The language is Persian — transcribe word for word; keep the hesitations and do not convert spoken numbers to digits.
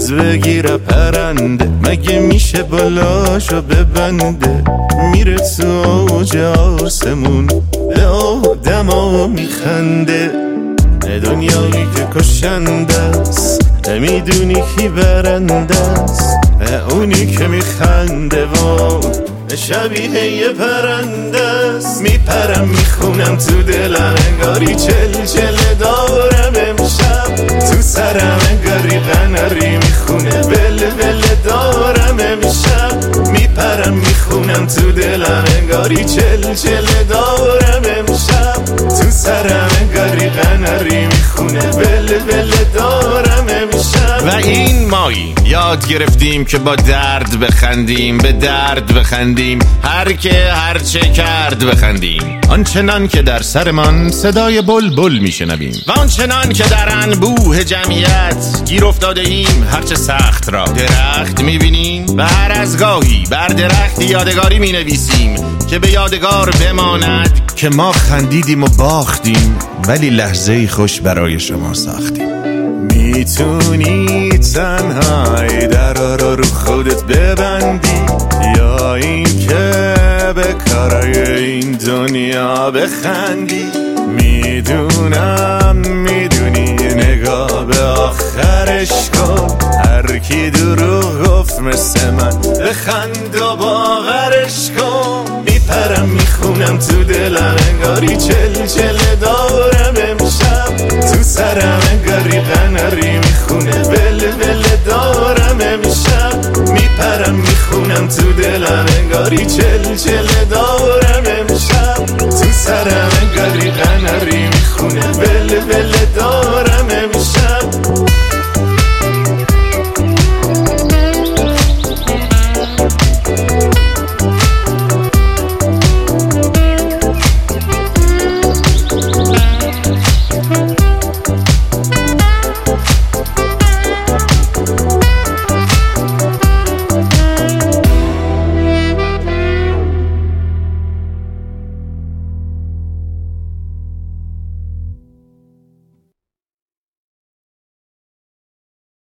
پرواز بگیره پرنده، مگه میشه بالاشو ببنده، میره تو اوج آسمون به آدما میخنده. دنیایی که کشنده است، میدونی کی برنده است؟ اونی که میخنده و شبیه یه پرنده است. میپرم میخونم تو دلم انگاری چل چل دارم امشب، تو سرم انگاری قناری میخونه بل بل دارم امشب. میپرم میخونم تو دلم انگاری چل چل دارم امشب، تو سرم انگاری قناری میخونه بل بل دارم امشب. و این مایی یاد گرفتیم که با درد بخندیم، به درد بخندیم، هر که هر چه کرد بخندیم. آنچنان که در سرمان صدای بلبل میشنویم و آنچنان که در انبوه جمعیت گیر افتاده ایم، هرچه سخت را درخت میبینیم و هر از گاهی بر درخت یادگاری مینویسیم که به یادگار بماند که ما خندیدیم و باختیم، ولی لحظه خوش برای شما ساختیم. میتونی تنهای درا رو رو خودت ببندی، یا این که به کارای این دنیا بخندی. میدونم میدونی نگاه به آخرش کن، هر کی دروغ گفت مثل من بخند و باورش کن. میپرم میخونم تو دلم انگاری چل چل دارم امشب، تو سرم انگاری قناری میخونه بل بل دارم امشب. میپرم میخونم تو دلم انگاری چل چل دارم امشب، تو سرم انگاری قناری میخونه بل بل دارم